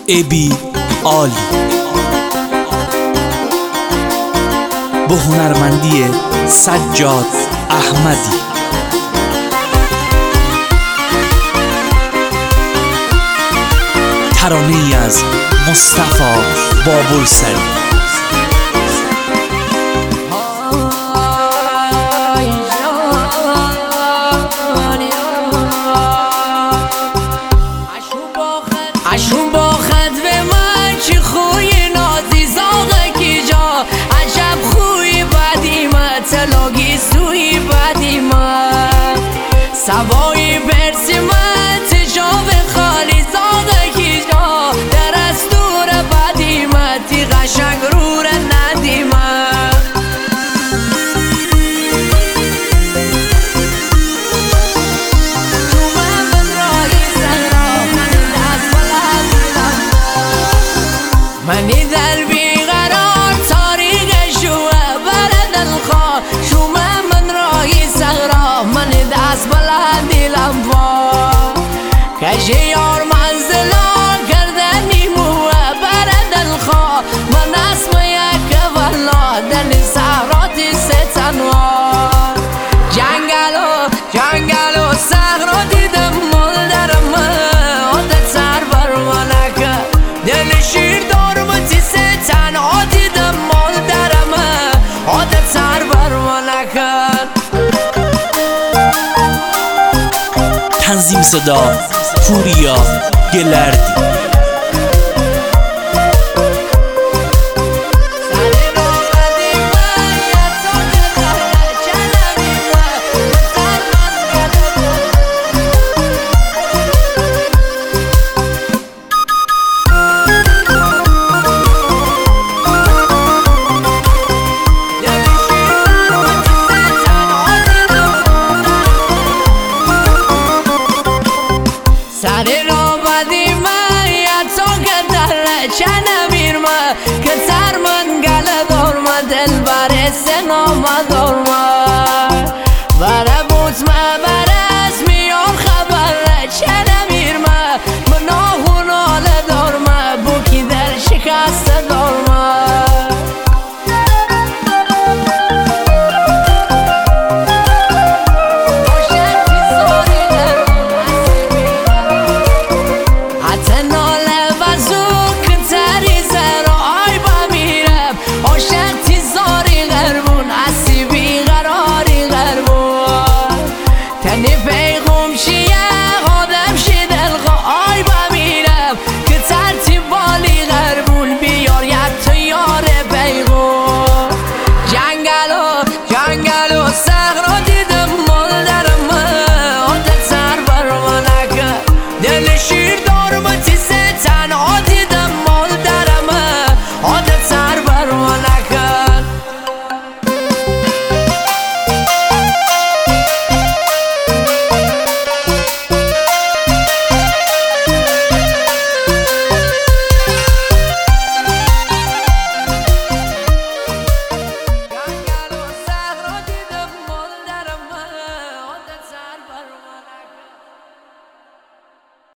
ابی عالی با هنرمندی سجاد احمدی. ترانه‌ای از مصطفی بابلسری. اشون با خد به من چی خوی نازی زاغه کی جا عجب خوی بدی من تلاگی سوی بدی من سوای برسی من تجاب خالی زاغه کی جا در از دور بدی من تی قشنگ رور ندی من منی در بیقرار تاریخ شوه برد الخواه شومه من راهی سغرا منی دست بلندی لنفا کشی یار منزلا کردنی موه برد الخواه من اسم یک والله دل سهراتی ستنوار جنگلو سهرا دیدم مال درمه عادت سر بر منکه دل شیر تنها دیدم مال درمه عادت سر بر من نکرد. تنظیم صدا پوریا گلردی. سری را بدی من یا تو که در چنمیر من که سر من گل دارم دل بر سنام دارم